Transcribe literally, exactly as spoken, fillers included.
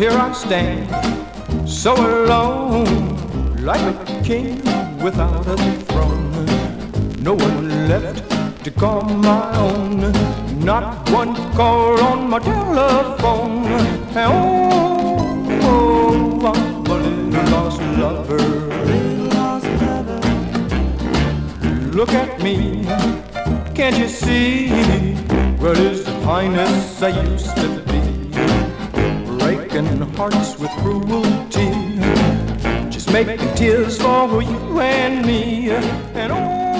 here I stand, so alone, like a king without a throne. No one left to call my own, not one call on my telephone. And oh, oh, I'm a little lost lover. Look at me, can't you see? Where is the finest I used to be? Breaking hearts with cruelty, just making tears for you and me. And oh,